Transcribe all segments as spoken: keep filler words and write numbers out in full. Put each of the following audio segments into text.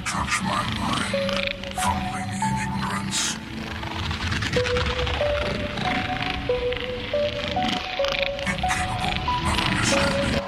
touch my mind, fumbling in ignorance. Incapable of understanding.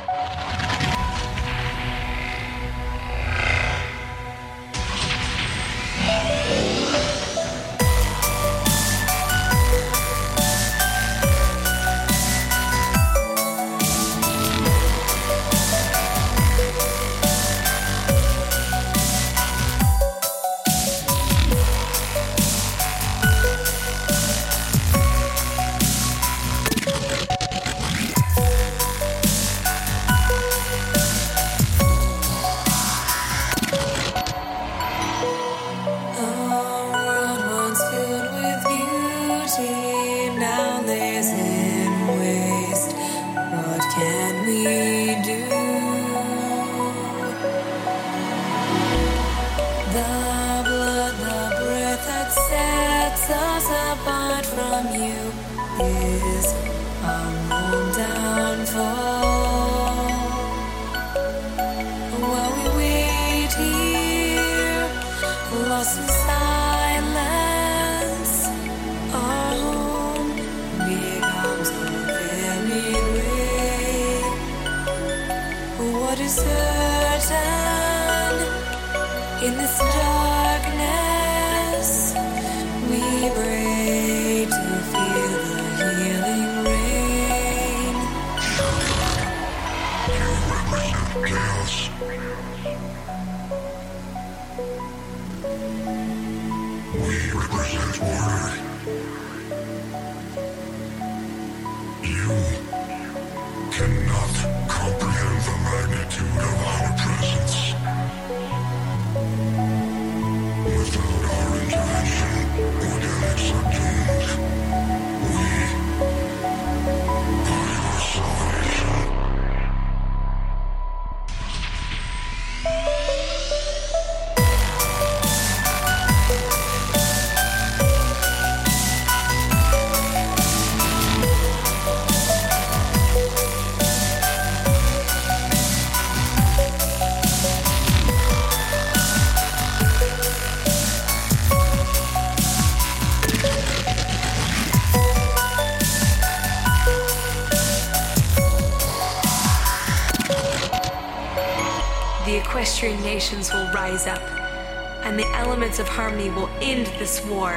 Nations will rise up, and the elements of harmony will end this war.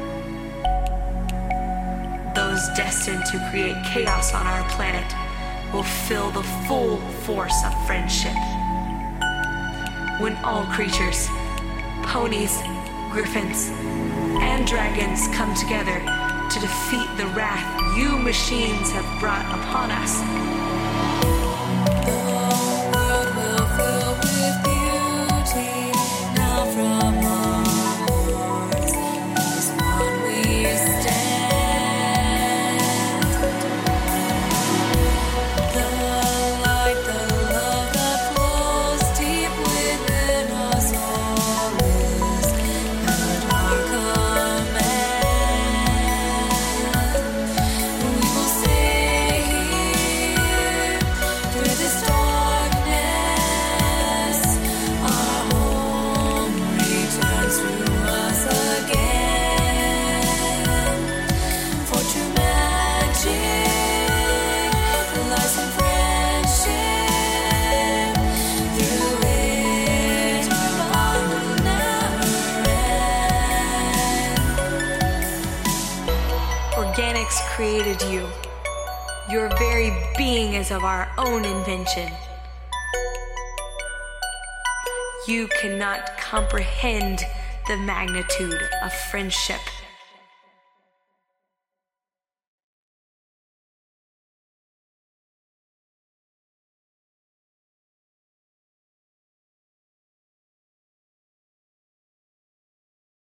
Those destined to create chaos on our planet will feel the full force of friendship. When all creatures, ponies, griffins, and dragons come together to defeat the wrath you machines have brought upon us, created you. Your very being is of our own invention. You cannot comprehend the magnitude of friendship